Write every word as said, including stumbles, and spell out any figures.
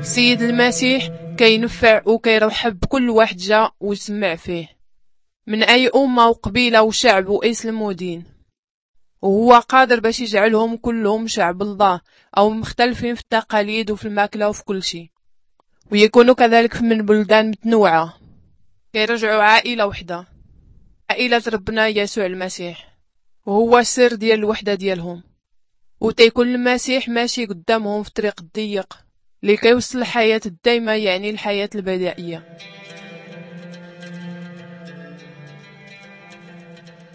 السيد المسيح كينفع وكيرحب بكل واحد جا ويسمع فيه، من أي أمة وقبيلة وشعب واسم ودين، وهو قادر باش يجعلهم كلهم شعب الله أو مختلفين في التقاليد وفي الماكلة وفي كل شيء، ويكونوا كذلك من بلدان متنوعة، كيرجعوا عائلة وحدة، عائلة ربنا يسوع المسيح، وهو السر ديال الوحدة ديالهم. وتيكون المسيح ماشي قدامهم في طريق الضيق اللي كيوصل الحياة الدايمة، يعني الحياة البدائية.